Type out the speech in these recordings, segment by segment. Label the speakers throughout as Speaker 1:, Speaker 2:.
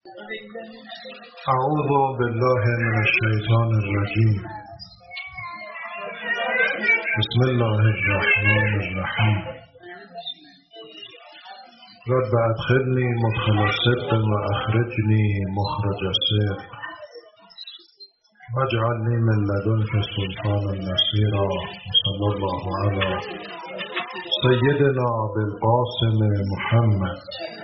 Speaker 1: اعوذ بالله من الشیطان الرجیم. بسم الله الرحمن الرحیم. رب ادخلنی مدخل صدق و اخرجنی مخرج صدق واجعلنی من لدنک سلطانا نصیرا. صلی الله علی سیدنا بالقاسم محمد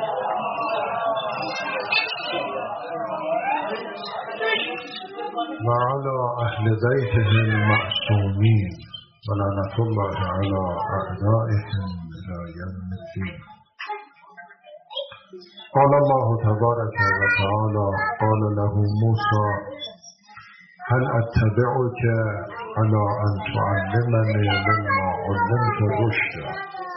Speaker 1: و علی اهل بیته المعصومین و لعنة الله علی اعدائهم الی یوم الدین. قال الله تبارک و تعالی قال له موسی هل اتبعك على ان تعلمني مما علمت رشدا.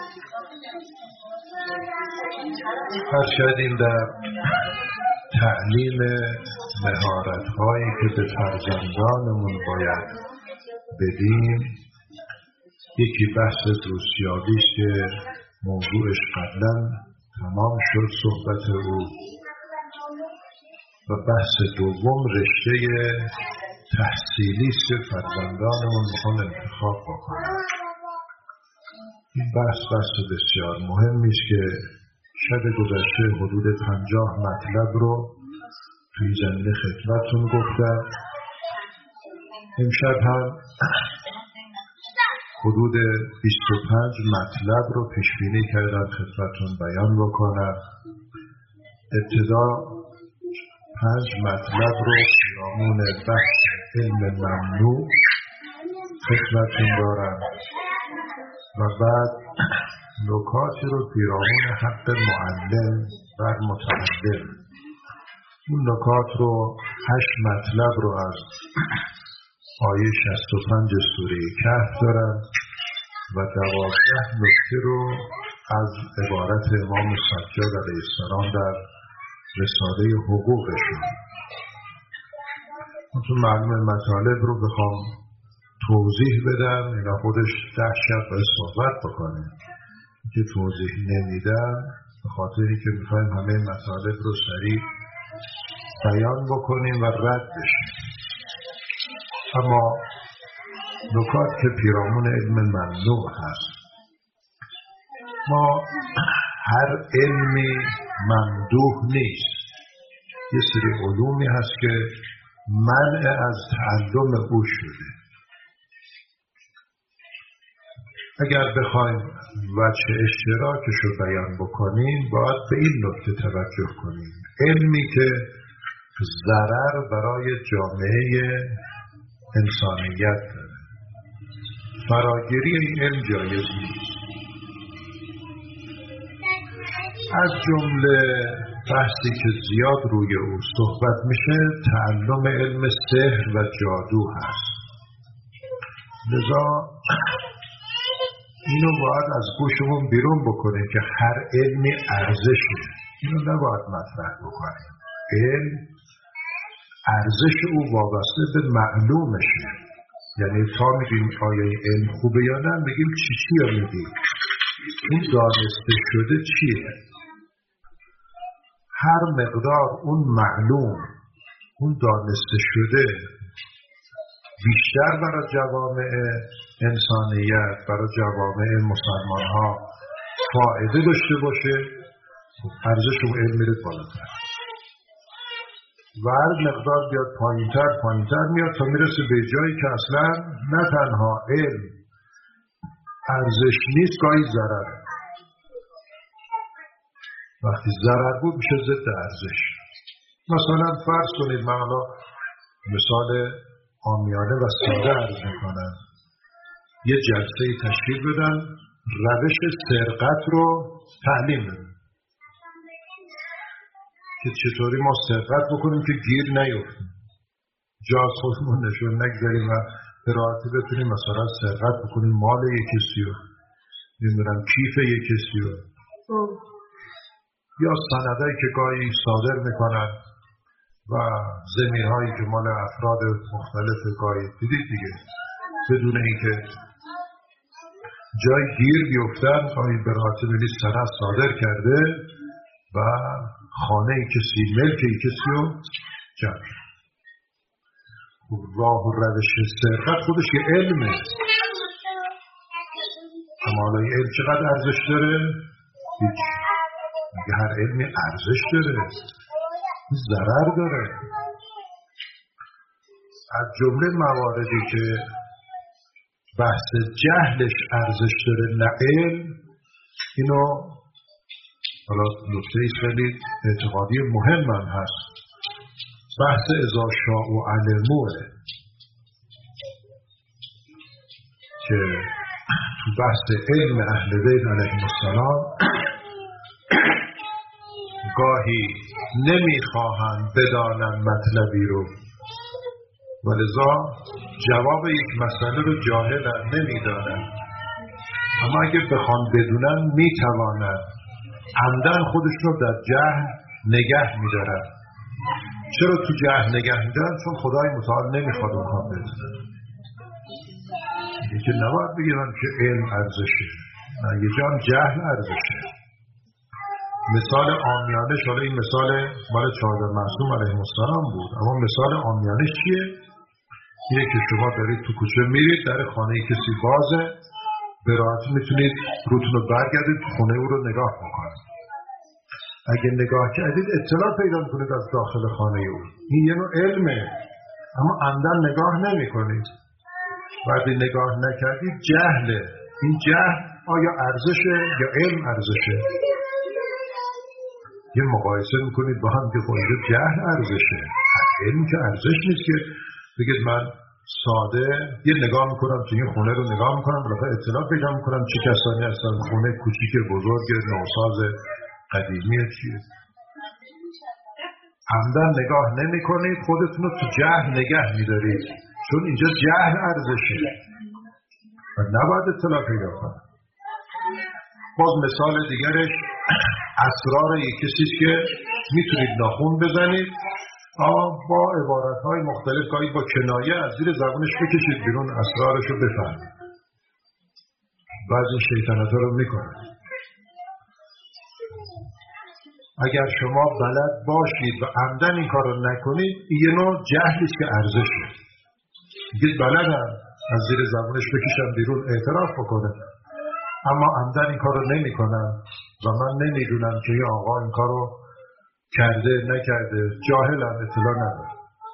Speaker 1: فرشدیم در تعلیم مهارت‌هایی که به فرزندانمون باید بدیم. یکی بحث دوستیابی است که موضوعش قبلا تمام شد صحبت او، و بحث دوم رشته تحصیلی است که فرزندانمون میخوان انتخاب بکنن. این بحث بسیار مهمی است که شب گذشته حدود 50 مطلب رو توی زمینه خدمتتون گفتم. امشب هم حدود 25 مطلب رو پیش بینی کردم خدمتتون بیان بکنم. ابتدا 5 مطلب رو پیرامون بحث علم ممنوع خدمتتون دارم و بعد نکاتی رو پیرامون حق معلم بر متعلم. اون نکات رو 8 مطلب رو از آیه 65 سوره کهف دارم و 12 نکته رو از عبارت امام سجاد علیه السلام در رساله حقوقشون. چون معلوم مطالب رو بخوام توضیح بدم اینا خودش 10 شب باید صحبت بکنه که توضیح نمیدم، به خاطری که میخوایم همه مطالب رو سریع بیان بکنیم و رد بشیم. اما نکات که پیرامون علم ممنوع هست، ما هر علمی ممدوح نیست. یه سری علومی هست که منع از تعلم او شده. اگر بخوایم وجه اشتراکش رو بیان بکنیم باید به این نکته توجه کنیم: علمی که ضرر برای جامعه انسانیت داره، فراگیری این علم جایز نیست. از جمله بحثی که زیاد روی او صحبت میشه تعلم علم سحر و جادو هست. لذا اینو باید از گوشمون بیرون بکنیم که هر علمی ارزشه. اینو نباید مطرح بکنیم. علم ارزش او وابسته به معلومشه. یعنی تا میگیم آیا علم خوبه یا نه، میگیم چی رو میگیم، اون دانسته شده چیه. هر مقدار اون معلوم، اون دانسته شده بیشتر برای جوامع انسانیت، برای جوامع مسلمان ها فایده داشته باشه، ارزش اون علم میره بالاتر. و هر مقدار بیاد پایینتر میاد تا میرسه به جایی که اصلا نه تنها علم ارزش نیست، گاهی ضرر. وقتی ضرر بود میشه ضد ارزش. مثلا فرض کنید، من حالا مثال عامیانه و ساده عرض میکنم، یه جلسه تشکیل بدن روش سرقت رو تعلیم بدن که چطوری ما سرقت بکنیم که گیر نیفتیم، جا از خودمون نشون نگذاریم و به راحتی بتونیم مثلا سرقت بکنیم مال یک کسی رو، نمیدونم کیف یک کسی رو، یا سندایی که گاهی صادر میکنن و زمین‌هایی که مال افراد مختلف گاهی دیدید دیگه، بدون اینکه جای گیر بیفتن گاهی به راحتی سند صادر کرده و خانه کسی، ملک کسی رو جمع کرد. راه و روش سرقت خودش یه علمه، اما حالا این علم چقدر ارزش داره؟ هیچ. میگه هر علمی ارزش داره، ضرر داره. از جمله مواردی که بحث جهلش ارزش داره نه علم، اینو حالا نکته خیلی اعتقادی مهم هم هست، بحث اذا شاء و علموه که تو بحث علم اهل بیت علیهم السلام گاهی نمیخواهند بدانن مطلبی رو، ولذا جواب یک مسئله رو جاهلن نمیدانن، اما اگه بخوان بدونن میتوانن، عمدن خودش رو در جهل نگه میدارن. چرا تو جهل نگه میدارن؟ چون خدای متعال نمیخواد اونها بدونن. یکی نباید بگیرن که علم ارزشه، نه، یه جان جهل ارزشه. مثال عامیانه، حالا این مثال مال 14 معصوم علیهم السلام بود، اما مثال عامیانه چیه؟ اینه که شما دارید تو کوچه میرید، در خانه کسی بازه، به راحتی میتونید روتون رو برگردید تو خونه او رو نگاه بکنید. اگه نگاه کردید اطلاع پیدا میکنید از داخل خانه او. این یه نوع علمه، اما عمدن نگاه نمی کنید. وقتی نگاه نکردید جهله. این جهل آیا ارزشه یا علم ارزشه؟ یه مقایسه میکنید با هم که خونده جهل ارزشه، علم که ارزش نیست که بگید من ساده یه نگاه میکنم تو این خونه رو نگاه میکنم، بالاخره اطلاع پیدا میکنم چه کسانی هستن، خونه کوچیک بزرگ نوساز قدیمی چیه. عمدن نگاه نمی کنید، خودتون رو تو جهل نگه میدارید، چون اینجا جهل ارزشه و نباید اطلاع پیدا کنید. باز مثال دیگرش اسرار یک کسیست که میتونید ناخون بزنید، با عبارتهای مختلف، گاهی با کنایه از زیر زبانش بکشید بیرون، اسرارش رو بفهمید. بعضی شیطنت‌ها رو میکنید. اگر شما بلد باشید و عمدن این کار رو نکنید، یه نوع جهلیست که ارزشه. بگید بلدم، از زیر زبانش بکشم بیرون، اعتراف بکنه، اما عمدن این کار رو نمی کنم و من نمیدونم که این آقا این کار رو کرده نکرده، جاهلم، اطلاع نداره.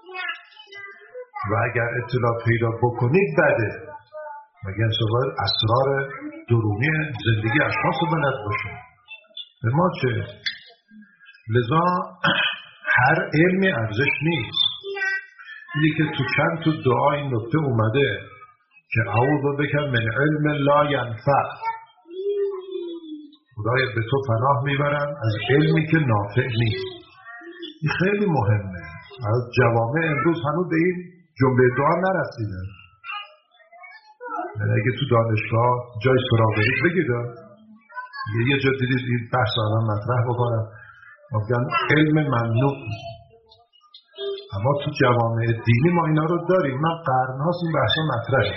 Speaker 1: و اگر اطلاع پیدا بکنید بده، مگه باید اسرار درونی زندگی اشخاص رو بلد باشه. به ما چه؟ لذا هر علمی ارزش نیست. اینی که تو چند تو دعا این نکته اومده که اعوذ بک من علم لا ینفع، خدای به تو پناه میبرم از علمی که نافع نیست. این خیلی مهمه. از جوامع امروز هنوز به این جمله دعا نرسیدن. اگه تو دانشگاه جای سراغ بگید، یه جا دیدید این بحث الان مطرح بکنم، میگن علم ممنوع، اما تو جوامع دینی ما اینا رو داریم. من قرن‌هاست این بحثا مطرحه.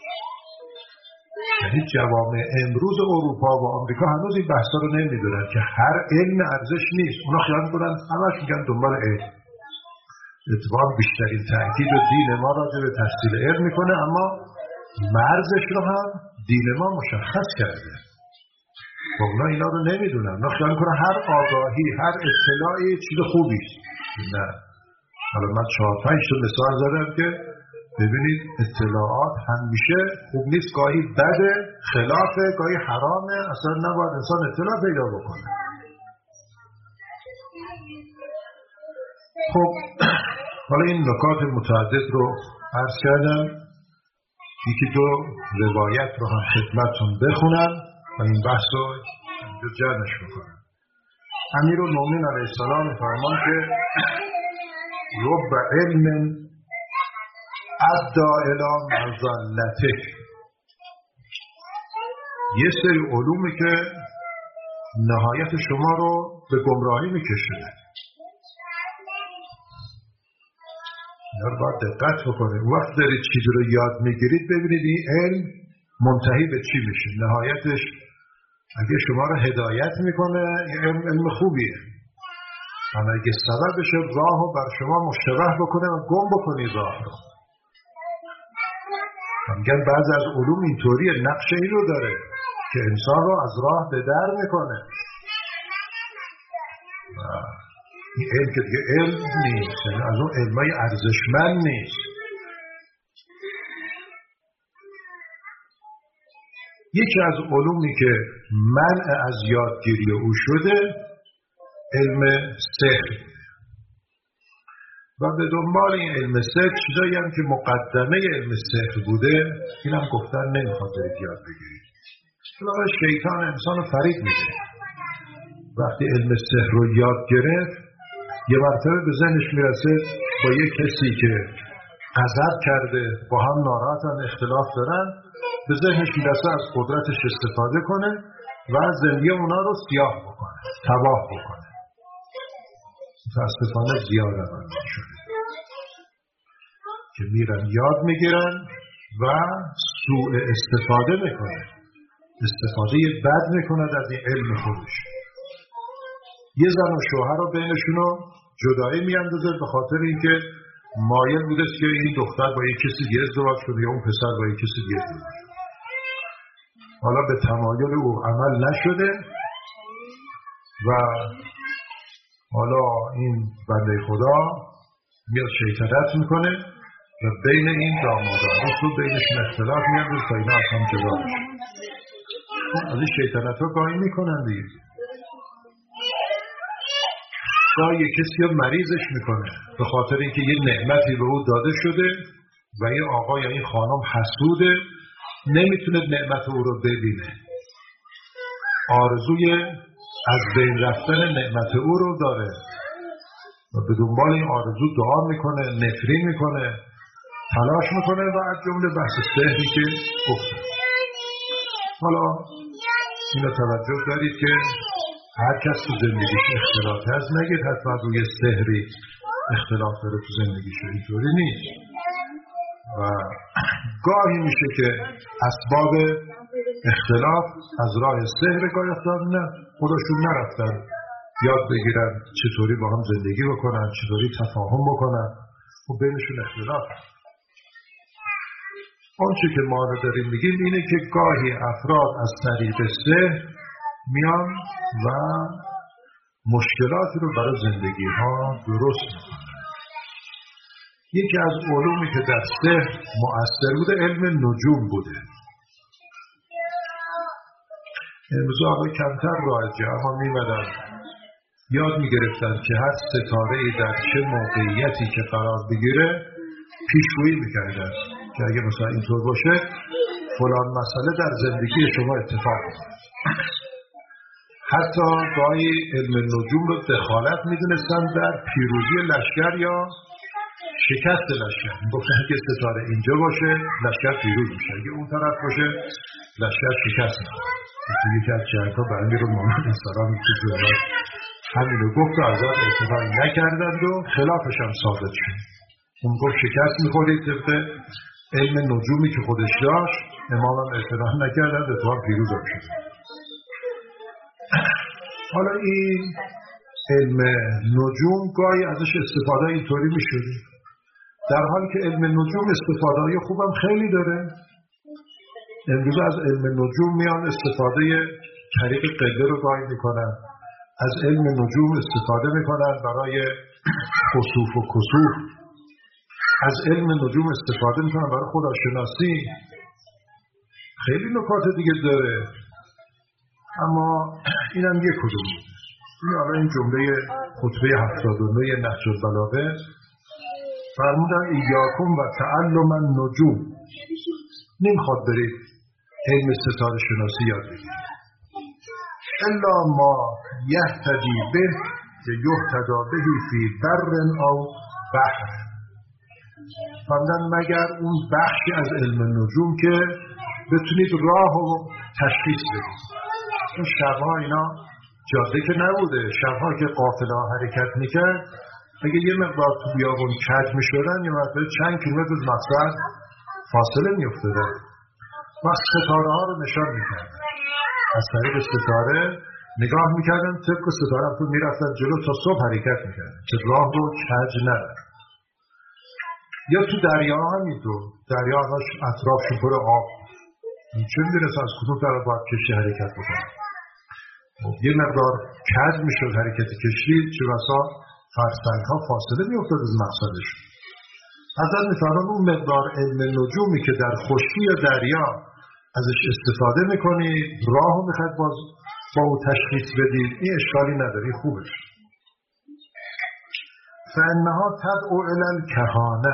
Speaker 1: یعنی جوامع امروز اروپا و آمریکا هنوز این بحثا رو نمیدونن که هر علم ارزش نیست. اونا خیال میکنن همش میگن دنبال علم. اتفاقا بیشترین تاکید و دین ما راجع به تحصیل علم میکنه، اما مرزش رو هم دین ما مشخص کرده. و اونا اینا رو نمیدونن. اونا خیال میکنن هر آگاهی، هر اطلاعی چیز خوبی است. نه. حالا من 4-5 تا مثال زدم که ببینید اطلاعات همیشه خوب نیست، گاهی بده، خلافه، گاهی حرامه، اصلا نباید انسان اطلاع پیدا بکنه. خب حالا این نکات متعدد رو عرض کردم، یکی دو روایت رو هم خدمتتون بخونم و این بحث رو اینجا جمعش بکنم. امیرالمومنین علیه السلام فرمان که رب علم ادعا الی مظلتک، یه سری علومی که نهایت شما رو به گمراهی میکشونه. اینا رو باید دقت بکنید. وقت دارید چیزی رو یاد میگیرید ببینید این علم منتهی به چی میشه، نهایتش اگه شما رو هدایت میکنه این علم خوبیه. اما اگه سبب بشه راه رو بر شما مشتبه بکنه و گم بکنی راه رو. میگن بعضی از علوم اینطوریه، نقش این رو داره که انسان رو از راه به در میکنه. این علم که دیگه علم نیست، یعنی از اون علمای ارزشمند نیست. یکی از علومی که منع از یادگیری او شده علم سحر و به دنبال این علم سحر چیزایی هم که مقدمه علم سحر بوده این هم گفتن نمیخواد برید یاد بگیرید. بنابراین شیطان انسان رو فریب میده. وقتی علم سحر رو یاد گرفت یه مرتبه به ذهنش میرسه با یه کسی که غضب کرده با هم ناراحتن اختلاف دارن، به ذهنش میرسه از قدرتش استفاده کنه و زندگی اونا رو سیاه بکنه، تباه بکنه. متاسفانه زیاد روند شده که میرن یاد میگیرن و سوء استفاده میکنه، استفاده بد میکنه از این علم خودش. یه زن و شوهر رو بینشونو جدایی میاندازه به خاطر اینکه مایل بوده که این دختر با یک کسی دیگه ازدواج کنه یا اون پسر با یک کسی دیگه ازدواج کنه. حالا به تمایل او عمل نشده و حالا این بنده خدا میاد شیطنت میکنه و بین این داماد و عروس رو بینشون اختلاف میاندازه تا اینا از هم جدا بشن. از این شیطنت ها گاهی میکنن دیگه. یه کسی رو مریضش میکنه به خاطر اینکه یه نعمتی به او داده شده و این آقا یا این خانم حسوده، نمیتونه نعمت او رو ببینه، آرزوی از بین رفتن نعمت او رو داره و به دنبال این آرزو دعا میکنه، نفرین میکنه، تلاش میکنه و از جمله بحث سحری که گفتم. حالا اینو توجه دارید که هر کس تو زندگیش اختلاف هست نگید حتما روی سحری اختلاف داره تو زندگیش، اینطوری نیست. و گاهی میشه که اسباب اختلاف از راه سحر گاهی اختلاف نه خودشون نرفتن یاد بگیرن چطوری با هم زندگی بکنن، چطوری تفاهم بکنن و بینشون اختلاف هست. آنچه که ما رو داریم میگیم اینه که گاهی افراد از طریق سحر میان و مشکلاتی رو برای زندگی ها درست میکنن. یکی از علومی که در سحر مؤثر بوده علم نجوم بوده. امروز آقای کمتر رایجه اما میمدن یاد میگرفتن که هر ستاره‌ای در چه موقعیتی که قرار بگیره پیشگویی میکردن که اگه مثلا اینطور باشه فلان مسئله در زندگی شما اتفاق میفته. حتی گاهی علم نجوم رو دخالت میدونستن در پیروزی لشکر یا شکست لشکر. گفتن که ستاره اینجا باشه لشکر پیروز میشه، اگه اون طرف باشه لشکر شکست میشه. یکی از جنگ‌ها برای رو مامان انصاران که جلوات همینو گفت و ازاد اعتباری نکردند و خلافش هم ثابت شد. اون گفت شکست میخورید طبق علم نجومی که خودش داشت، امام هم اعتراف نکردند، اتفاق پیروز هم شد. حالا این علم نجوم گاهی ازش استفاده اینطوری میشده، در حالی که علم نجوم استفاده خوبم خیلی داره. امروز از علم نجوم میان استفاده طریق قبله رو گاهی میکنن، از علم نجوم استفاده میکنن برای خسوف و کسوف، از علم نجوم استفاده میکنن برای خداشناسی. خیلی نکات دیگه داره اما اینم یک کدوم. این جمله خطبه 79 نهج البلاغه فرمودن ایاکم و تعلم النجوم، نمیخواد برید علم ستاره شناسی یاد بگیرید الا ما یهتدی به یهتدا به فی بر او بحر، فرمودن مگر اون بخشی از علم نجوم که بتونید راه و تشخیص بدید. اون شبها اینا جاده که نبوده، شبها که قافله حرکت میکرد اگه یه مقدار تو بیابون کج میشدن یه مرتبه چند کیلومتر از مقصد فاصله میافتادن و ستاره ها رو نشان میکردن. از طریق ستاره نگاه میکردن طبق ستاره تو میرفتن جلو تا صبح حرکت میکردن که راه رو کج نداره. یا تو دریا همینطور، دریا همش اطرافش پر آب، چه میدونست از کدوم طرف باید کشتی حرکت بکنه. یه مقدار کج میشد حرکت کشتی، چه بسا فرسنگ ها فاصله میافتاد از مقصدش. حضرت میفرمایند اون مقدار علم نجومی که در خشکی یا دریا ازش استفاده میکنید، راهو میخواید با او تشخیص بدید، این اشکالی نداری، خوبش. فانها تدعو الی الکهانه،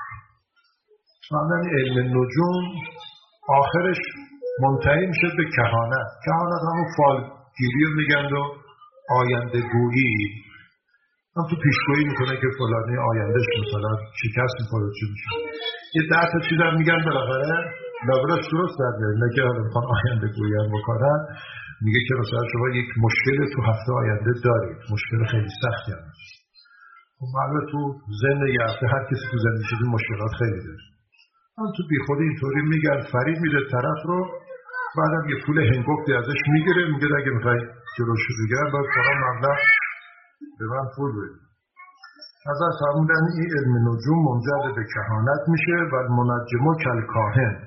Speaker 1: معنی علم نجوم آخرش منتهی میشه به کهانت. کهانت همون فالگیری رو میگن و آینده گویی. هم تو پیشگویی میکنه که فلانی آیندهش مثلا شکست میکنه چی میشه. یه 10 تا چیز هم میگن بالاخره لابلاش درست در میاد. نه که حالا میخوان آینده گویی هم بکنن، میگه که مثلا شما یک مشکل تو هفته آینده دارید، مشکل خیلی سختی هم هست. خب معلومه تو ذهن یه هفته هر کسی تو زندگی شده مشکلات خیلی داره. هم تو بی خودی اینطوری میگن، فریب میده طرف رو، بعدم یه پول هنگفتی ازش میگیره، میگه اگه میخوای جلوشو بگیرن باید فلان مبلغ به من پول بدید. حضرت فرمودن این علم نجوم منجر به کهانت میشه و المنجم کالکاهن.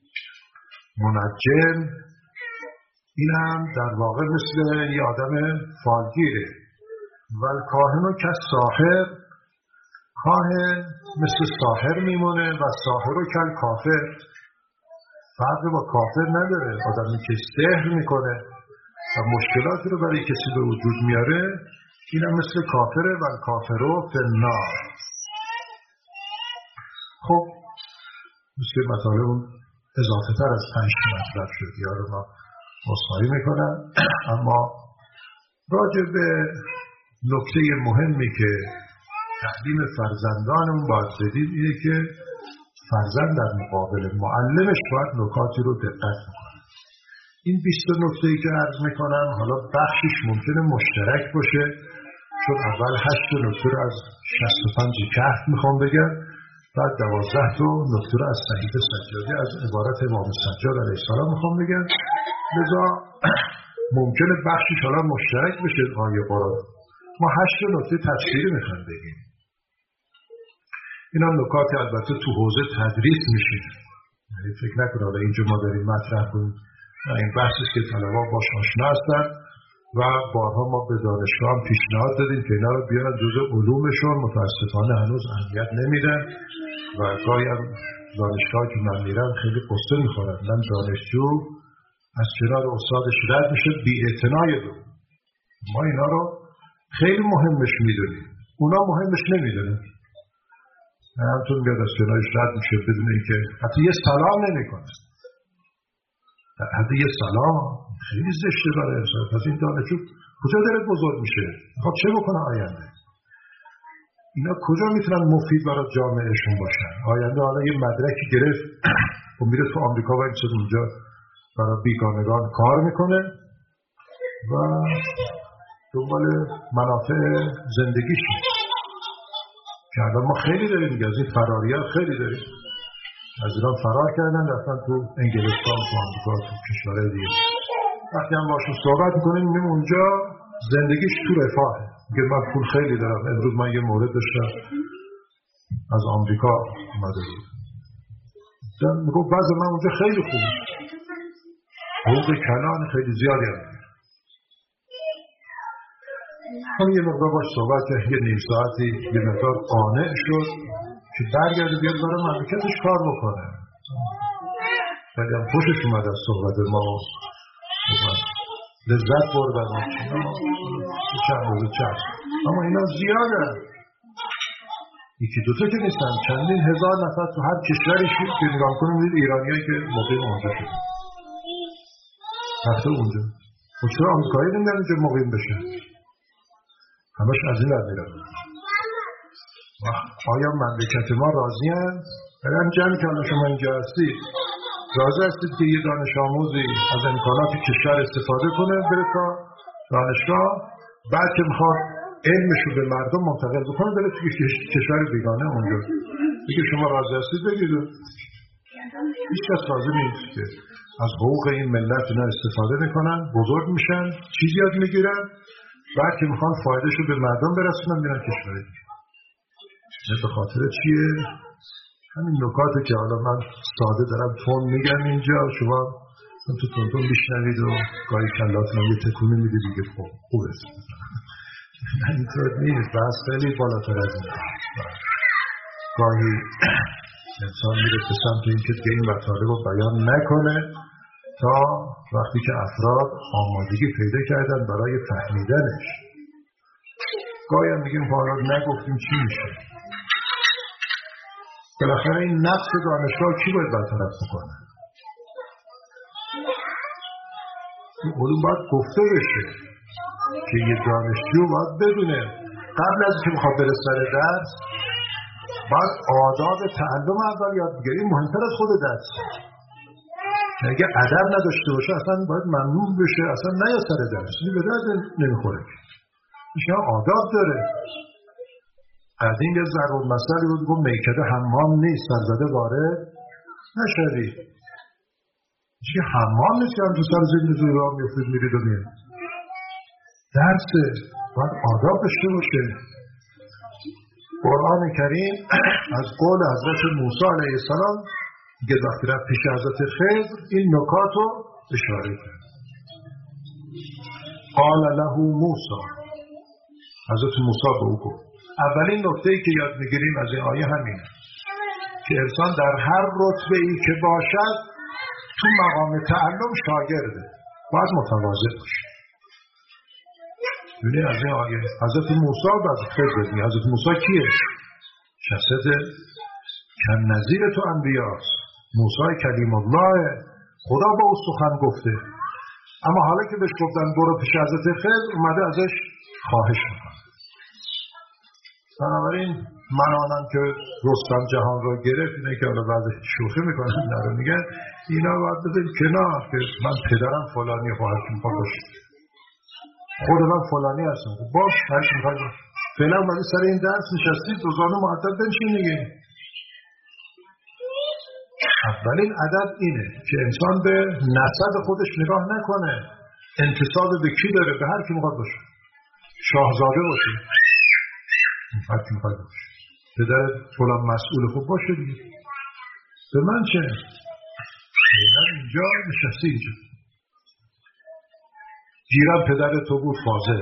Speaker 1: منجم این هم در واقع مثل یه آدم فالگیره. و الکاهن کالساحر، کاهن مثل ساحر میمونه و ساحر و کالکافر، فرق با کافر نداره. آدمی که سحر میکنه و مشکلاتی رو برای کسی به وجود میاره، این هم مثل کافره و الکافرو فی النار. خب مثل مطالب اون اضافه تر از 5 مطلب شد، یا رو ما مصاحی میکنم. اما راجع به نکته مهمی که تعلیم فرزندانمون باید بدیم اینه که فرزند در مقابل معلمش باید نکاتی رو دقت میکنه. این 20 نکته‌ای که عرض میکنم حالا بخشش ممکنه مشترک باشه، چون اول 8 نکته رو از 65 کهف میخوام بگم، بعد 12 نکته رو از صحیفه سجادی از عبارت امام سجاد علیه السلام میخوام بگم. لذا ممکنه بخشش حالا مشترک بشه آیه قرآن. ما 8 نکته تفسیری میخوام بگیم. این هم نکاتی البته تو حوزه تدریس میشه، یعنی فکر نکنه حالا اینجا ما داریم مطرح کنیم، این بحثی که طلبا باش آشنا هستن و بارها ما به دانشگاه هم پیشنهاد دادیم که اینا رو بیارن جزء علومشون، متاسفانه هنوز اهمیت نمیدن و گاهی هم دانشگاه که من میرم خیلی قصه میخورن. من دانشجو از کنار استادش رد میشه بی اعتنای دو. ما اینا رو خیلی مهمش میدونیم، اونا مهمش نمیدونن. همتون بیاد از کنارش رد میشه بدون اینکه حتی یه سلام نمیکنه. حتی یه سلام خیلی زشته برای انسان. پس این دانشجو کجا داره بزرگ میشه؟ خب چه بکنه آینده؟ اینا کجا میتونن مفید برای جامعهشون باشن؟ آینده حالا یه مدرکی گرفت و میره تو آمریکا و این اونجا برای بیگانگان کار میکنه و دنبال منافع زندگیش میشه. که الان ما خیلی داریم دیگه، از این فراری ها خیلی داریم. از ایران فرار کردن رفتن تو انگلستان، تو آمریکا، تو کشورهای دیگه. وقتی هم باشون صحبت میکنیم میگیم اونجا زندگیش تو رفاهه. میگه من پول خیلی دارم. امروز من یه مورد داشتم از آمریکا اومده بود. میگه وضع من اونجا خیلی خوبه. حقوق کلان خیلی زیادی هم. هم یه مقدار باش صحبت کرد، یه نیم ساعتی یه مقدار قانع شد که برگرده بیاد برای مملکتش کار بکنه. خیلی هم خوشش اومد از صحبت ما، لذت بردن چند روز چند. اما اینا زیاده، یکی دوتا که نیستن، چندین هزار نفر تو هر کشوری که نگاه کنیم دید ایرانیایی که مقیم اونجا شد رفته اونجا. و چرا آمریکایی نمیدن اینجا مقیم بشه؟ همش از این ور میرن. آیا مملکت ما راضی هست؟ برای جمع که الان شما اینجا هستید راضی هستید که یه دانش آموزی از امکانات کشور استفاده کنه بره تا دانشگاه، بعد که میخواد علمش رو به مردم منتقل بکنه بره توی کشور بیگانه اونجا بگه شما راضی هستید بگید؟ هیچ کس راضی نیست که از حقوق این ملت اینا استفاده میکنن، بزرگ میشن، چیزی یاد میگیرن، بعد که میخوان فایدهشو به مردم برسونن میرن کشوری. به خاطر چیه؟ همین نکاته که حالا من ساده دارم تون میگم اینجا، شما تو تون میشنوید و گاهی کلاتون یه تکونی میده دیگه خوبه. اینطور نیست، بس خیلی بالاتر از این. گاهی انسان میره به سمت اینکه دیگه این مطالب رو بیان نکنه تا وقتی که افراد آمادگی پیدا کردن برای فهمیدنش. گاهی هم میگیم حالا نگفتیم چی میشه. بالاخره این نقص دانشگاه کی باید برطرف بکنه؟ این علوم باید گفته بشه که یه دانشجو باید بدونه قبل از که بخواد بره سر درس باید آداب تعلم اول یاد بگیره. این مهمتر از خود درس. که اگه ادب نداشته باشه اصلا باید ممنوع بشه، اصلا نه سر درس. این به درد نمیخوره. این آداب داره. قدیم یه ضرب مثلی بود گفت میکده حمام نیست، سرزده وارد نشدی. چی حمام نیست که هم تو سر زیر نزوی راه میفتید میرید و میرید. درسه باید آداب داشته باشه. قرآن کریم از قول حضرت موسی علیه السلام که وقتی رفت پیش حضرت خضر این نکات رو اشاره کرد. قال له موسی، حضرت موسی به او گفت. اولین نکته‌ای که یاد میگیریم از این آیه همینه که انسان در هر رتبه‌ای که باشد تو مقام تعلم شاگرده، باید متواضع باشه. ببینید از این آیه حضرت موسی و حضرت خضر، حضرت موسی کیه؟ شخصیت کم نظیر تو انبیاست. موسی کلیم الله، خدا با او سخن گفته. اما حالا که بهش گفتن برو پیش حضرت خضر، اومده ازش خواهش میکنه. بنابراین من آنم که رستم جهان را گرفت، اینه که حالا بعد شوخی میکنن نرو میگن اینا باید بذاریم کنار که من پدرم فلانی خواهد که میخواد باشه، خود من فلانی هستم، باش هرچی میخواد باش. فعلا اومدی سر این درس نشستید دوزانو معدد بنشین دیگه. اولین ادب اینه که انسان به نسب خودش نگاه نکنه، انتساب به کی داره، به هر کی میخواد باشه، شاهزاده باشه، هر کی میخواد باشه، پدر فلان مسئول خوب باشه دیگه، به من چه؟ فعلا اینجا نشستی، اینجا گیرم پدر تو بود فاضل،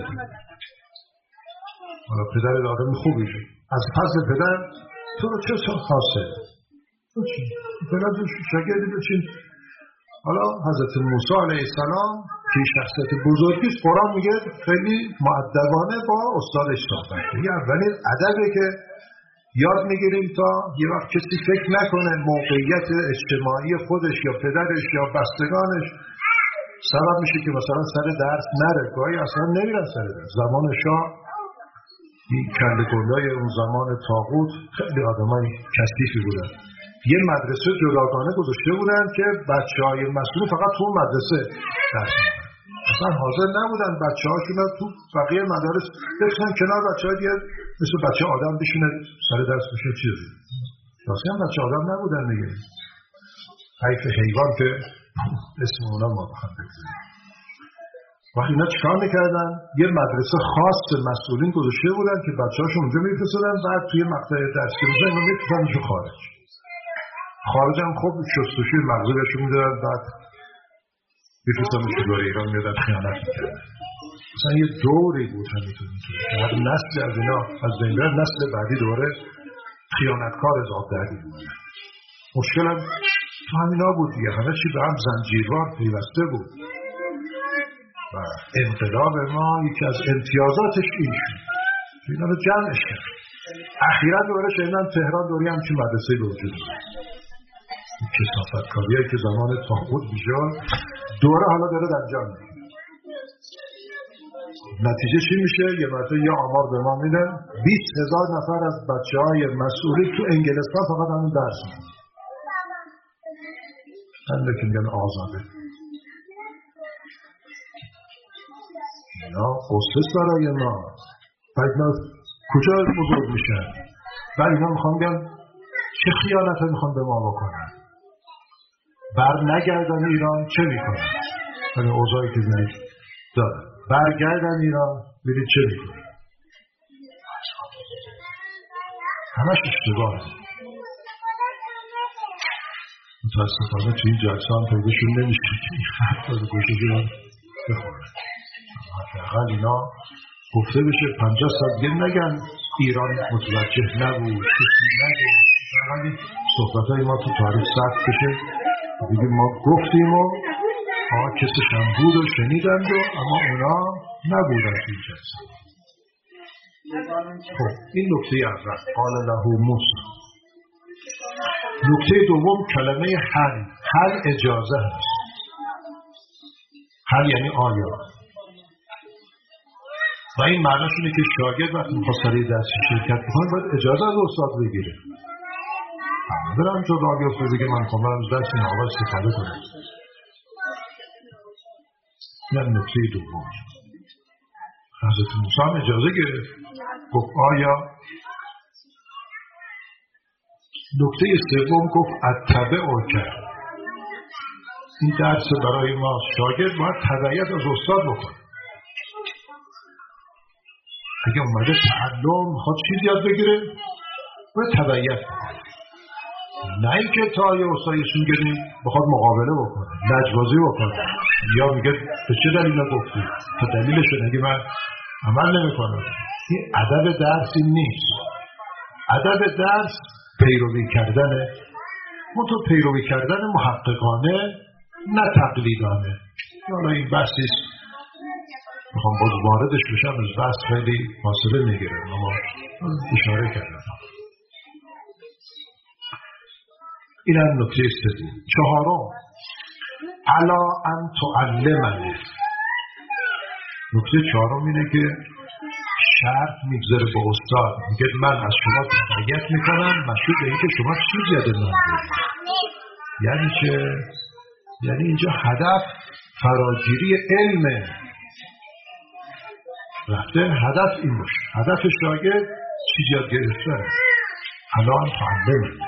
Speaker 1: حالا پدر آدم خوبی شد، از پس پدر تو رو چه حاصل؟ تو چی؟ فعلا تو شاگردی بچین. حالا حضرت موسی علیه السلام که شخصیت بزرگیست، قرآن میگه خیلی مؤدبانه با استادش صحبت کنه. یه اولین ادبه که یاد میگیریم تا یه وقت کسی فکر نکنه موقعیت اجتماعی خودش یا پدرش یا بستگانش سبب میشه که مثلا سر درس نره. گاهی اصلا نمیرن سر درس. زمان شاه این کنده‌گلای اون زمان طاغوت خیلی آدمای کثیفی بودن. یه مدرسه جداگانه گذاشته بودن که بچه‌های مسئول فقط تو مدرسه درس می‌خونن. اصلا حاضر نبودن بچه‌هاشون تو بقیه مدارس بشینن کنار بچه‌ها دیگه مثل بچه آدم بشینه سر درس بشه چیزی. اصلا بچه آدم نبودن دیگه. حیف حیوان که اسم اونا ما بخوام بگذاریم. وقتی اینا چیکار میکردن؟ یه مدرسه خاص مسئولین گذاشته بودن که بچه‌هاشون اونجا میفرستادن، بعد توی مقطع درسی روزا اینا میفرستادن خارج. خارج هم خب شستشوی مغزی بهشون میدادن، بعد میفرستادن تو دور ایران میادن خیانت میکردن. مثلا یه دوری بود همینطور که هر نسل از اینا از بین بره، نسل بعدی دوره خیانتکار اضافه دردی بود. مشکل هم تو همینا بود دیگه، همه چی به هم زنجیروار پیوسته بود. و انقلاب ما یکی از امتیازاتش این شد که اینا رو جمعش کرد. اخیراً دوباره شنیدم تهران دوری همچین مدرسه‌ای به وجود اومد. کثافت‌کاریایی که زمان طاغوت میشد دوره حالا داره انجام میشه. نتیجه چی میشه؟ یه مرتبه یه آمار به ما میدن 20,000 نفر از بچه‌های مسئولی تو انگلستان فقط همون درس میدن. همه که میگن آزاده. اینا قصه برای ما. بعد اینا کجا بزرگ میشن؟ بعد اینا میخوان بگن چه خیانت ها میخوان به ما بکنن؟ بر نگردن ایران چه میکنن؟ یعنی اوضاعی که بینید داره برگردن ایران بینید چه میکنن؟ همش اشتباهه. متاسفانه توی این جلسه هم پیداشون نمیشه که این حرف رو گوشه بیان بخورن. حداقل اینا گفته بشه 50 سال دیگه نگن ایران متوجه نبود کسی نگه. حداقل صحبتهای ما تو تاریخ ثبت بشه دیگه ما گفتیم و کسیش هم بود و شنیدند و اما اونا نبودن توی جلسه. خب این نکته اول قال له موسی. نکته دوم کلمه هل اجازه هست. هل یعنی آیا و این معنیش اینه که شاگرد وقتی میخواد سر درسی شرکت کنه باید اجازه از استاد بگیره. برم تو راه بیفته دیگه من خواهم از درس این آقا استفاده کنم. این نکته دوم. حضرت موسی هم اجازه گرفت گفت آیا. نکته سوم گفت اتبع کرد. این درس برای ما شاگرد باید تبعیت از استاد بکنه. اگه اومده تعلم میخواد چیزی یاد بگیره باید تبعیت بکنه. نه اینکه تا یه استادیشون گریم بخواد مقابله بکنه لجبازی بکنه یا میگه به چه دلیل نگفتی تا دلیلش نگه من عمل نمیکنم. این ادب درس این نیست. ادب درس پیروی کردنه. منطقه پیروی کردن محققانه نه تقلیدانه. حالا این بحثیست میخوام باز واردش بشم از بحث خیلی فاصله میگیره اما اشاره کردم. این هم نکته سوم. چهارم الا ان تعلمنی. نکته چهارم اینه که شرط میگذاره به استاد میگه من از شما تبعیت میکنم مشروط به اینکه شما چیز یاد من بدید. یعنی چه؟ یعنی اینجا هدف فراگیری علمه. رفته هدف این باشه. هدف شاگرد چیز یاد گرفتن. الان تعلمه.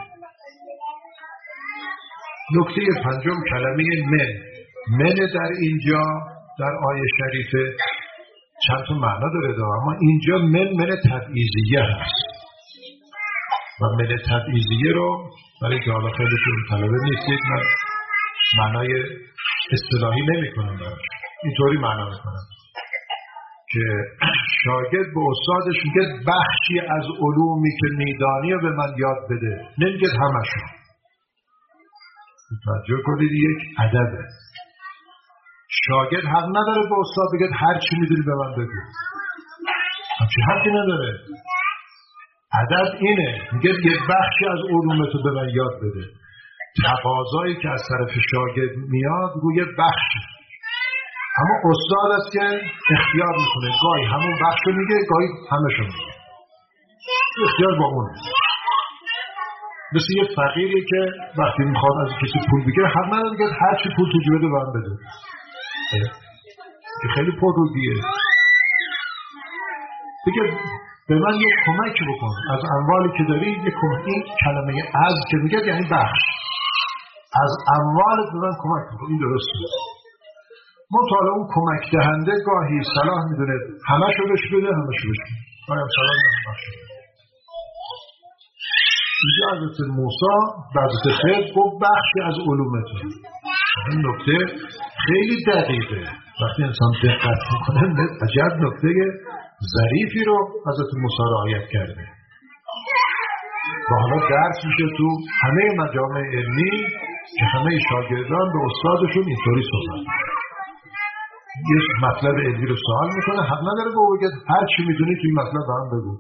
Speaker 1: نکته پنجم کلمه من در اینجا در آیه شریفه چند تا معنا داره اما اینجا من تبعیضیه هست و من تبعیضیه رو برای که حالا خیلی طلبه نیستید من معنای اصطلاحی نمی کنم براش. اینطوری معنا میکنم که شاگرد به استادش میگه بخشی از علومی که میدانی رو به من یاد بده نمیگه همشون. توجه کنید یک ادبه. شاگرد حق نداره به استاد بگه هر چی میدونی به من بگو. همچی حقی نداره. ادب اینه میگه یه بخشی از علومتو به من یاد بده. تقاضایی که از طرف شاگرد میاد روی بخشی. اما استاد است که اختیار میکنه گاهی همون بخشو میگه گاهی همشو میگه. اختیار با اونه. مثل یه فقیری که وقتی میخواد از کسی پول بگیره حق نداره بگه هر چی پول تو جیبت به من بده. که خیلی پررویه. بگه به من یک کمک بکن از اموالی که داری یک کمک. این کلمه از که میگه یعنی بخش از اموالت به من کمک بکن. این درسته. منتها اون کمک دهنده گاهی صلاح میدونه همشو بهش بده همشو بهش بده. گاهی هم صلاح نمیدونه. اینجا حضرت موسی و حضرت خضر گفت بخشی از علومتون. این نکته خیلی دقیقه. وقتی انسان دقت میکنه عجب نکته ظریفی رو حضرت موسی رعایت کرده. و حالا درس میشه تو همه مجامع علمی که همه شاگردان به استادشون اینطوری صحبت. یه مطلب علمی رو سوال میکنه حق نداره به او بگه هر چی میدونی توی مطلب به هم بگو.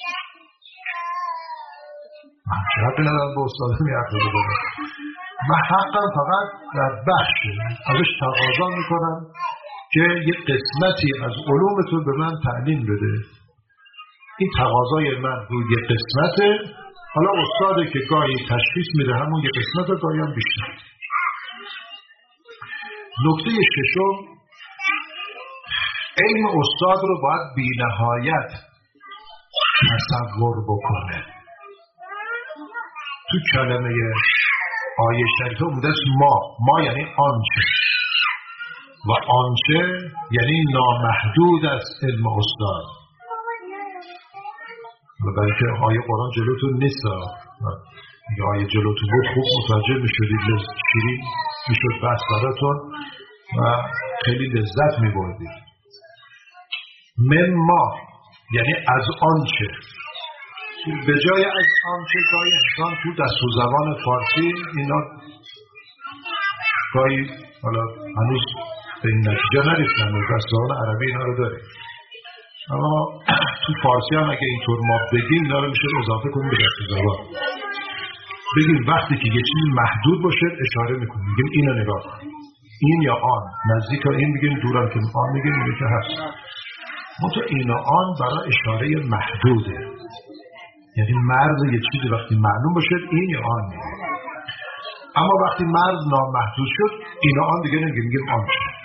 Speaker 1: من حقی ندارم به استادم یه عقل بگم. من حقم فقط در بخشه ازش تقاضا میکنم که یه قسمتی از علوم تو به من تعلیم بده. این تقاضای من روی یه قسمته. حالا استاده که گاهی تشخیص میده همون یه قسمت گاهی هم بیشتر. نکته ششم علم استاد رو باید بی نهایت تصور بکنه. تو کلمه آیه شریفه اومده است ما یعنی آنچه و آنچه یعنی نامحدود است علم استاد. و برای که آیه قرآن جلوتون نیست، اگه آیه جلوتون بود خوب متوجه میشدید، شیرین میشد بحث براتون و خیلی لذت میبردید. من ما یعنی از آنچه، به جای از آنچه گاهی انسان تو دستور زبان فارسی اینا گاهی حالا هنوز به این نتیجه نرسیدن، دستور عربی اینا رو داره، اما تو فارسی هم اگه اینطور ما بگیم اینا رو میشه اضافه کنیم به دستور زبان. بگیم وقتی که یه چیزی محدود باشه اشاره میکنیم، میگیم اینو نگاه کن، این یا آن، نزدیک این میگیم، دورم که آن میگیم، میگه که هست. منتها این و آن برای اشاره محدوده، یعنی مرز یه چیزی وقتی معلوم باشه این یا آن میگیم. اما وقتی مرز نامحدود شد این و آن دیگه نمیگیم، میگیم آن شد.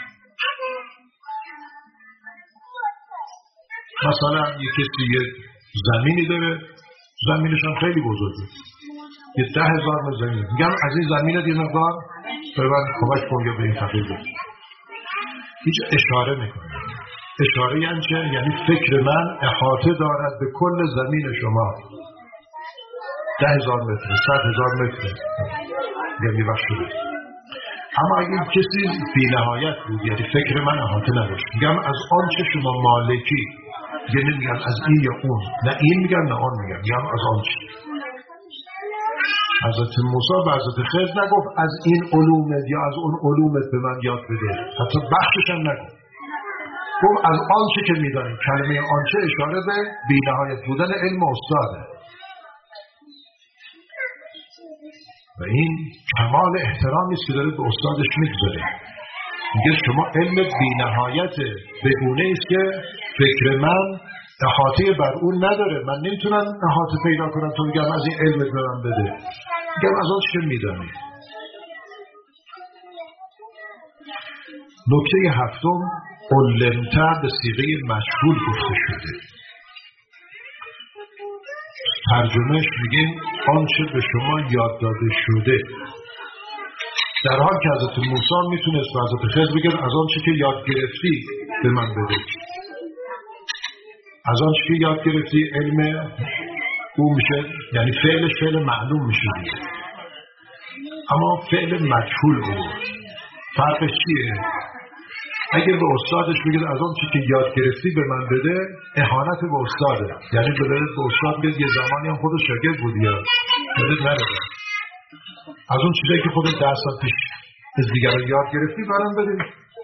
Speaker 1: مثلا یه کسی یه زمینی داره، زمینش هم خیلی بزرگه، یه 10,000 متر زمین، میگم از این زمینت یه مقدار به من کمک کن یا به این فقیر بده. هیچ اشاره میکنه. اشاره یعنی چه؟ یعنی فکر من احاطه دارد به کل زمین شما، 10,000 متر، 100,000 متر یعنی بخش شده. اما اگه کسی بی نهایت بود، یعنی فکر من احاطه نداشت، میگم از آن چه شما مالکی، یعنی میگم از این یا اون، نه این میگم نه آن میگم از آن چه. حضرت موسی به حضرت خضر نگفت از این علومت یا از اون علومت به من یاد بده، حتی بخشش هم نگفت، گفت از آنچه که میدانیم. کلمه آنچه اشاره به بی‌نهایت بودن علم استاده و این کمال احترامی است که داره به استادش میگذاره. میگه شما علم بی‌نهایت به گونه‌ای است که فکر من احاطه بر اون نداره، من نمیتونم احاطه پیدا کنم تو میگم از این علم به من بده، میگم از آن چه میدانی. نکته هفتم، علمت به صیغه مجهول گفته شده. ترجمهش میگیم آنچه به شما یاد داده شده، در حال که حضرت موسی میتونست به حضرت خضر بگه از آنچه که یاد گرفتی به من بده، از آنچه که یاد گرفتی علم او میشه، یعنی فعلش فعل معلوم میشه دیگه. اما فعل مجهول او فرقش چیه؟ اگر به استادش بگید از آن چی که یاد گرفتی به من بده، اهانت به استاده، یعنی به استاد بگید یه زمانی هم خودش شاگرد بودی یا یادت نرده، از اون چیزایی که خودت 10 سال پیش از دیگران یاد گرفتی برام بده.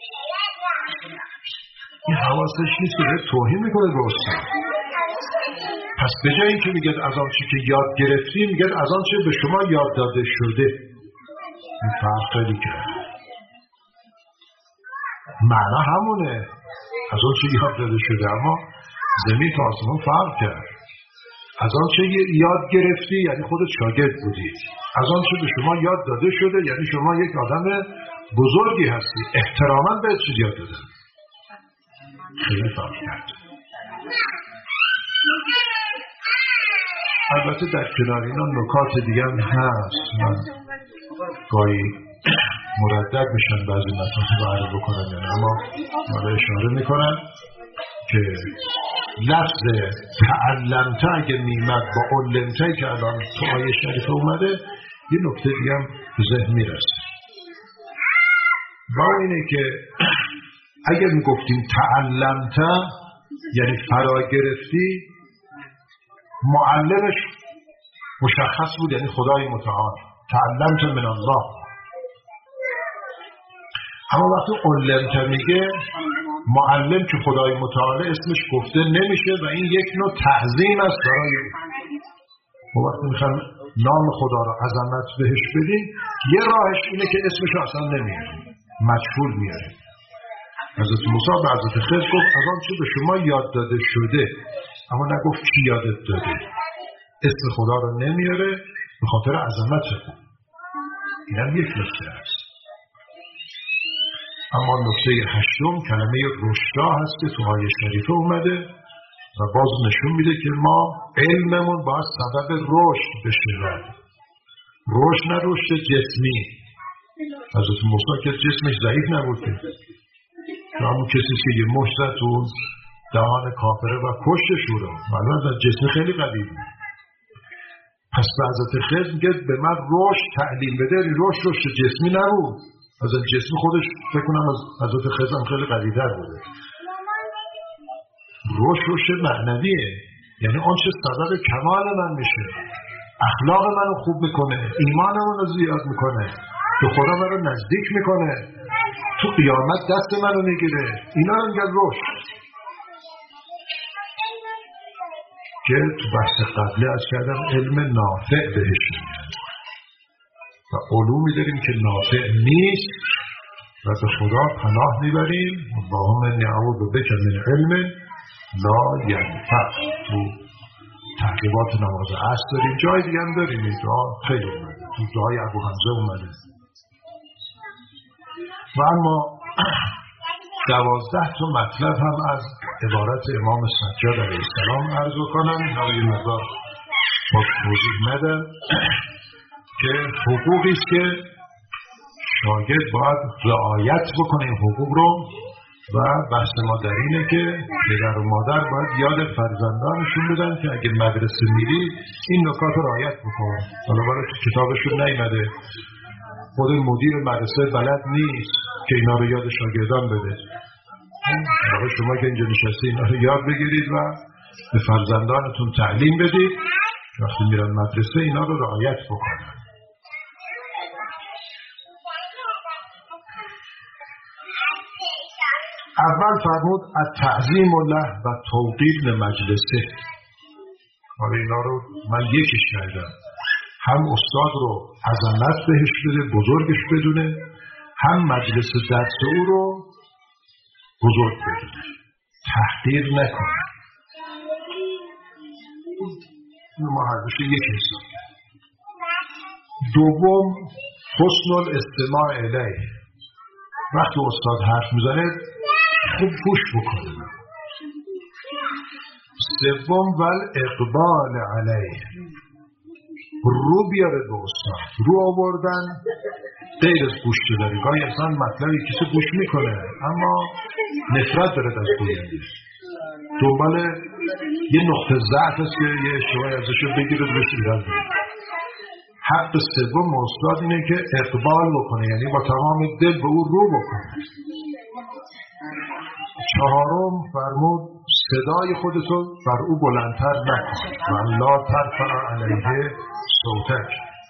Speaker 1: این حواسش نیست که به توهین میکنه به استاد. پس به جای اینکه میگید از آن چی که یاد گرفتی، میگید از آن چی به شما یاد داده شده. این فرق خیلی کرد، معنا همونه، از آن چی یاد داده شده، اما زمین تا آسمان فرق کرد. از آن چی یاد گرفتی یعنی خودت شاگرد بودی، از آن چی به شما یاد داده شده یعنی شما یک آدم بزرگی هستی، احتراما به چیز یاد دادن. خیلی فرق کرد. البته در کنار اینا نکات دیگه هم هست، من گاهی مردد میشن بعضی مطالب رو عرض بکنن، یعنی اما ما اشاره میکنن که لفظ تعلمته اگه میمد با علمته که الان تو آیه شریفه اومده، یه نکته دیگه هم به ذهن میرسه و اینه که اگه میگفتیم تعلمته یعنی فرا گرفتی، معلمش مشخص بود یعنی خدای متعال، تعلمت من الله. اما وقتی علمت میگه معلم که خدای متعال اسمش گفته نمیشه و این یک نوع تعظیم است برای اون. وقتی میخوام نام خدا را عظمت بهش بدیم، یه راهش اینه که اسمش اصلا نمیاریم، مجهول میاریم. حضرت موسی به حضرت خضر گفت از آن چه به شما یاد داده شده، اما نگفت کی یادت داده. اسم خدا را نمیاره به خاطر عظمت. این هم یک نکته است. اما نکته هشتم کلمه رشدا هست که تو آیه شریفه اومده و باز نشون میده که ما علممون باید سبب رشد بشه. رشد نه رشد جسمی. حضرت موسی که جسمش ضعیف نبود که همون کسی که یه مشت زد تو دهان کافره و کشتش رو، معلومه از جسم خیلی قوی بود. پس به حضرت خضر میگه به من رشد تعلیم بده. رشد جسمی نبود، از جسم خودش فکر کنم از حضرت خضر هم خیلی قوی‌تر بوده. رشد معنویه، یعنی آنچه سبب کمال من میشه، اخلاق منو خوب میکنه، ایمان منو زیاد میکنه، به خدا منو نزدیک میکنه، تو قیامت دست منو میگیره. اینا رو میگن رشد. که تو بحث قبلی از کردم علم نافع بهش میگن و علومی داریم که نافع نیست و به خدا پناه میبریم. اللهم انی اعوذ بک من علم لا ینفع. تو تحقیقات نماز عصر داریم، جای دیگه هم داریم، اینجا خیلی اومده، تو دعای ابو حمزه اومده. و اما 12 تا مطلب هم از عبارت امام سجاد علیه السلام عرض کنم. اینا یه مقدار با توضیح ندم که حقوقی است که شاگرد باید رعایت بکنه این حقوق رو. و بحث ما در اینه که پدر و مادر باید یاد فرزندانشون بدن که اگه مدرسه میری این نکات رو رعایت بکن. حالا برای تو کتابشون نیامده، خود مدیر مدرسه بلد نیست که اینا رو یاد شاگردان بده. برای شما که اینجا نشستی اینا رو یاد بگیرید و به فرزندانتون تعلیم بدید، وقتی میرن مدرسه اینا رو رعایت بکنن. اول فرمود التعظیم له و توقیر لمجلسه. حالا اینا رو من یکیش کردم، هم استاد رو عظمت بهش بده، بزرگش بدونه، هم مجلس درس او رو بزرگ بدونه، تحقیر نکنه. ما هر دوشه یک حساب. دوم حسن الاستماع الیه. وقتی استاد حرف میزنه خوب گوش بکنه. سوم والاقبال علیه. رو بیاره به استاد. رو آوردن غیر از گوش دادن. گاهی انسان مطلبی کسی گوش میکنه اما نفرت داره از گوینده، دنبال یه نقطه ضعف است که یه اشتباهی ازش رو بگیره بهش ایراد بگیره. حق سوم استاد اینه که اقبال بکنه، یعنی با تمام دل به او رو بکنه. چهارم فرمود صدای خودتو بر او بلندتر نکن و لا ترفع علیه صوتک.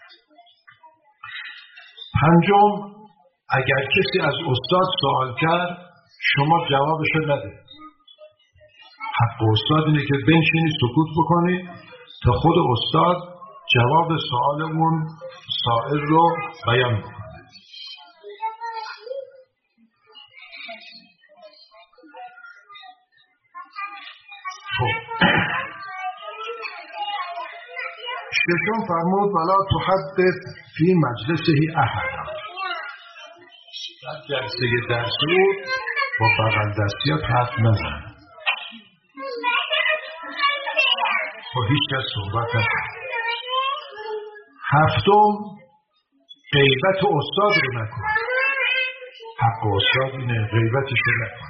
Speaker 1: پنجم اگر کسی از استاد سوال کرد شما جوابشو نده. حق استاد اینه که بنشینی سکوت بکنی تا خود استاد جواب سوالمون سائل رو بیان بکنه. ششم فرمود ولا تحدث فی مجلسه احدا. در جلسه درس با بغل دستیات حرف نزن، با هیچ کس صحبت نکن. هفتم غیبت استاد رو نکن. حق استاد اینه غیبتش رو نکن.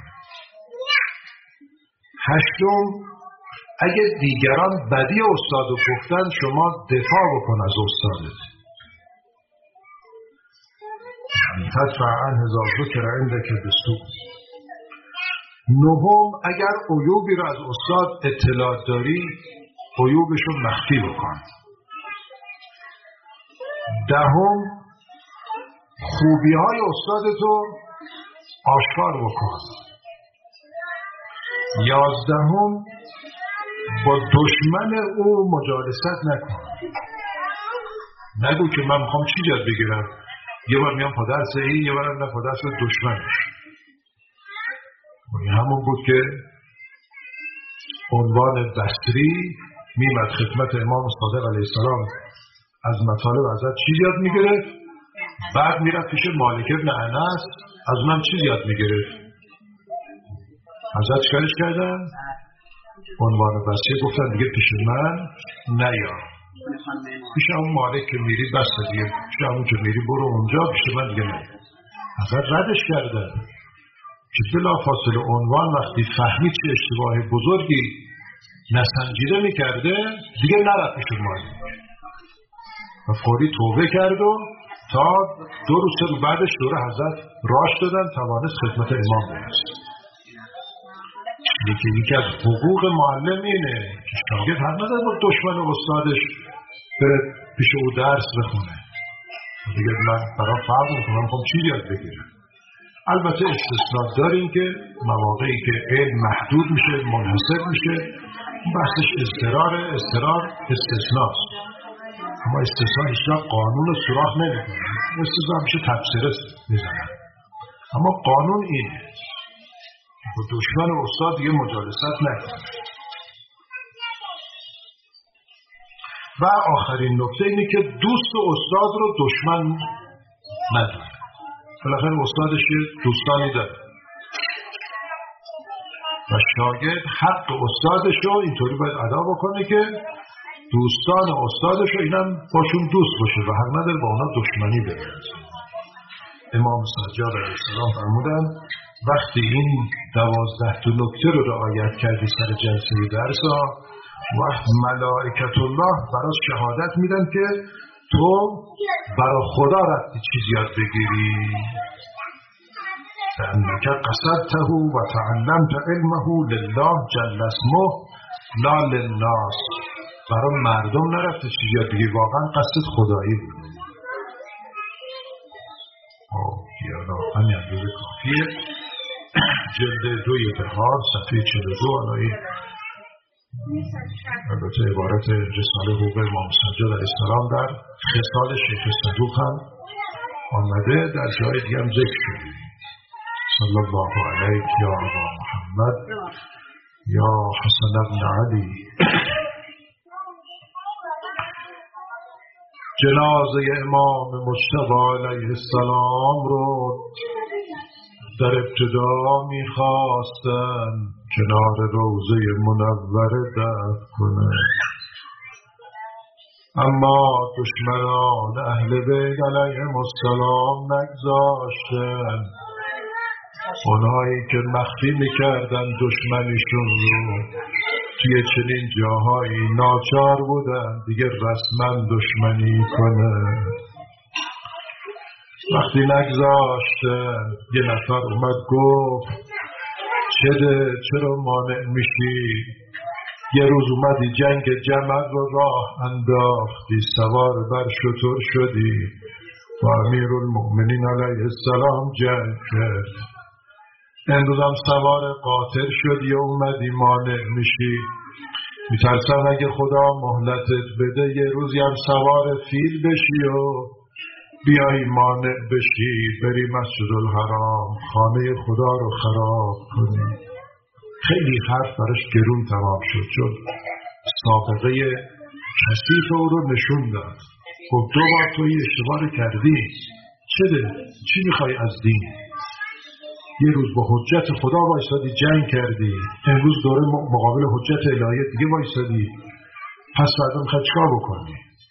Speaker 1: هشتم اگه دیگران بدی استاد رو گفتن شما دفاع بکن از استادت. تدفع عنه اذا ذکر عندک بالسوء. نهم اگر عیوبی رو از استاد اطلاع داری عیوبش رو مخفی بکن. دهم خوبی های استادتو آشکار بکن. یازدهم با دشمن او مجالست نکن. نگو که من میخوام چی یاد بگیرم، یه بار میام پادرس این یه بار نه پادرس دشمنش. این همون بود که عنوان بصری میمد خدمت امام صادق علیه السلام، از مطالب ازت چیز یاد میگرفت، بعد میرفت پیش مالک ابن انس از من چیز یاد میگرفت. ازت چکارش کردن؟ عنوان بصری گفتن دیگه پیش من نیا، پیش اون مالک که میری بسته دیگه، پیش اون که میری برو اونجا، پیش من دیگه نه. اصلا ردش کردن که بلا فاصله عنوان وقتی فهمید چه اشتباه بزرگی نسنجیده میکرده دیگه نرد پیش مالک و فوری توبه کرد و تا 2 روز 3 روز بعدش دور حضرت راش دادن توانست خدمت امام برسه. یکی از حقوق معلم اینه که شاگرد حق نداره با دشمن استادش بره پیش او درس بخونه. دیگه من برای فرق میکنم میخوام چی یاد بگیرم. البته استثناء داریم که مواقعی که علم محدود میشه منحصر میشه بحثش اضطرار استثناست، اما استثناء هیچ قانون سوراخ نمیکنه. استثناء میشه تفسیره میزنن، اما قانون اینه با دشمن استاد دیگه مجالست نکنه. و آخرین نکته اینه که دوست استاد رو دشمن نداره. بالاخره استادش دوستانی داره و شاگرد حق استادش رو اینطوری باید ادا بکنه که دوستان استادش رو اینم باشون دوست باشه و حق نداره با اونا دشمنی بره. امام سجاد علیه السلام فرمودن وقتی این 12 تا نکته رو رعایت کردی سر جلسه درس وقت ملائکت الله برای شهادت میدن که تو برای خدا رفتی چیز یاد بگیری. فانک قصدته و تعلمت علمه لله جل اسمه لا للناس. برای مردم نرفتی چیز یاد بگیری، واقعا قصد خدایی بود. یالا همین اندازه کافیه. جلد 2 بهار صفحه 42 الان البته عبارت رساله حقوق امام سجاد علیه السلام در خصال شیخ صدوق هم آمده، در جای دیگه هم ذکر شده. صلی الله علیک یا ابا محمد یا حسن ابن علی. جنازه امام مجتبی علیه السلام رو در ابتدا میخواستن کنار روضه منوره دفن کنه، اما دشمنان اهل بیت علیهم السلام نگذاشتن. اونهایی که مخفی میکردن دشمنیشون رو توی چنین جاهایی ناچار بودن دیگه رسما دشمنی کنه. وقتی نگذاشتن یه نفر اومد گفت چرا مانع میشی؟ یه روز اومدی جنگ جمل رو راه انداختی، سوار بر شتر شدی و امیرالمؤمنین علیه السلام جنگ کرد. امروز هم سوار قاطر شدی و اومدی مانع میشی. میترسم اگه خدا مهلتت بده یه روزی هم سوار فیل بشی و بیایی مانع بشی بری مسجد الحرام خانه خدا رو خراب کنی. خیلی حرف برش گرون تمام شد چون سابقه کثیف او رو نشون داد. خب 2 بار توی اشتباه کردی، چی میخوای از دین؟ یه روز با حجت خدا وایسادی جنگ کردی، امروز دوره مقابل حجت الهی دیگه وایسادی، پس بعدا میخوای چیکار بکنی؟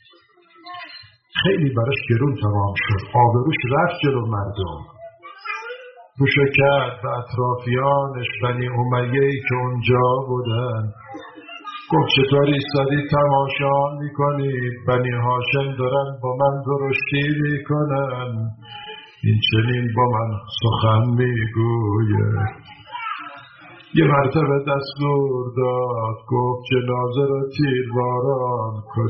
Speaker 1: خیلی براش گرون تمام شد. آبروش رفت جلو مردم. روشو کرد به اطرافیانش بنی امیه‌ای که اونجا بودن. گفت چطور ایستادی تماشا میکنید؟ بنی هاشم دارن با من درشتی میکنن، این چنین با من سخن میگویه. یه مرتبه دستور داد گفت جنازه رو تیرباران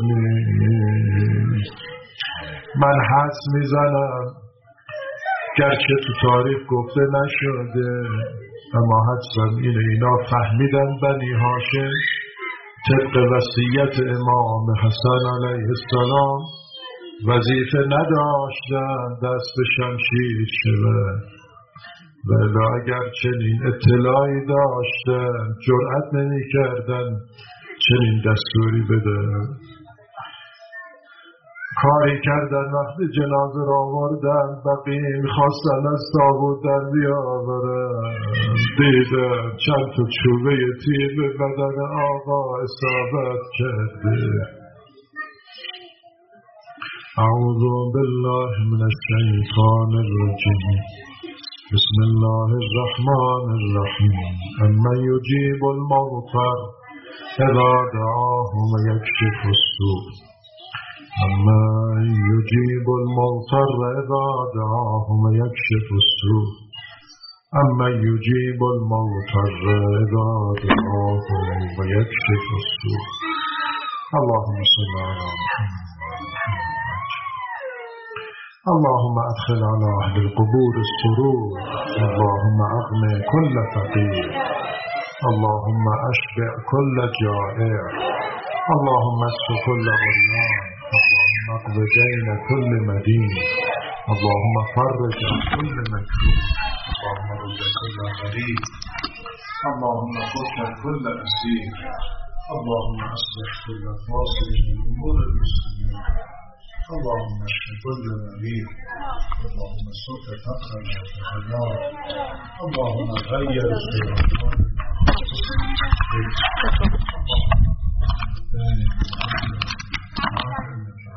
Speaker 1: کنید. من حدس میزنم گرچه تو تاریخ گفته نشده اما حدسم اینه اینا فهمیدن بنی هاشم طبق وصیت امام حسن علیه السلام وظیفه نداشتن دست به شمشیر شود، ولی اگر چنین اطلاعی داشتن جرأت نمی کردن چنین دستوری بدن. کاری کردن وقتی جنازه را آوردن بقیه میخواستن از تابوت در بیاورن، دیدن چند تا چوبه تیر به بدن آقا اصابت کرده. أعوذ بالله من الشيطان الرجيم بسم الله الرحمن الرحيم أمن يجيب المضطر إذا دعاه ويكشف السوء أمن يجيب المضطر إذا دعاه ويكشف السوء أمن يجيب المضطر إذا دعاه ويكشف السوء اللهم صل على محمد. اللهم أدخل على أهل القبور السرور اللهم أغني كل فقير اللهم أشبع كل جائع اللهم اشف كل عريان اللهم اقض دين كل مدين اللهم فرج عن كل مكروه اللهم رد كل غريب اللهم فك كل أسير اللهم أصلح كل فاصل من أمور المسلمين اللهم اشف كل مريض اللهم صد فقر الغنار اللهم غير الشيطان اللهم